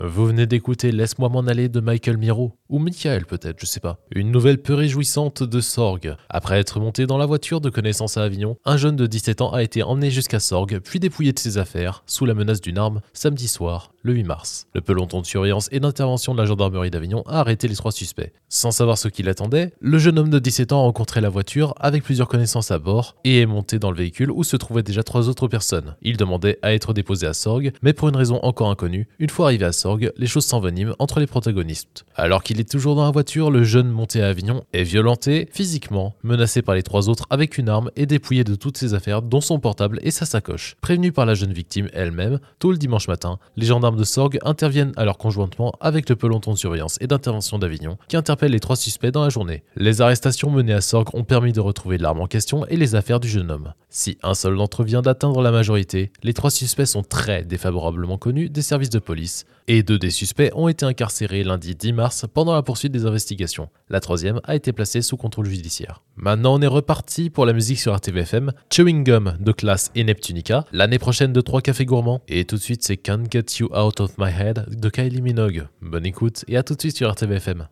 Vous venez d'écouter Laisse-moi m'en aller de Michael Miro, ou Michael peut-être, je sais pas. Une nouvelle peu réjouissante de Sorgues. Après être monté dans la voiture de connaissance à Avignon, un jeune de 17 ans a été emmené jusqu'à Sorgues, puis dépouillé de ses affaires, sous la menace d'une arme, samedi soir, le 8 mars. Le peloton de surveillance et d'intervention de la gendarmerie d'Avignon a arrêté les 3 suspects. Sans savoir ce qui l'attendait, le jeune homme de 17 ans a rencontré la voiture avec plusieurs connaissances à bord et est monté dans le véhicule où se trouvaient déjà 3 autres personnes. Il demandait à être déposé à Sorgues, mais pour une raison encore inconnue, une fois arrivé à Sorgues, les choses s'enveniment entre les protagonistes. Alors qu'il est toujours dans la voiture, le jeune monté à Avignon est violenté physiquement, menacé par les 3 autres avec une arme et dépouillé de toutes ses affaires dont son portable et sa sacoche. Prévenu par la jeune victime elle-même, tôt le dimanche matin, les gendarmes de Sorgues interviennent alors conjointement avec le peloton de surveillance et d'intervention d'Avignon qui interpelle les 3 suspects dans la journée. Les arrestations menées à Sorgues ont permis de retrouver l'arme en question et les affaires du jeune homme. Si un seul d'entre eux vient d'atteindre la majorité, les 3 suspects sont très défavorablement connus des services de police et 2 des suspects ont été incarcérés lundi 10 mars pendant la poursuite des investigations. La 3e a été placée sous contrôle judiciaire. Maintenant on est reparti pour la musique sur RTVFM, Chewing Gum de Classe et Neptunica, l'année prochaine de 3 cafés gourmands, et tout de suite c'est Can't Get You Out of My Head de Kylie Minogue. Bonne écoute et à tout de suite sur RTVFM.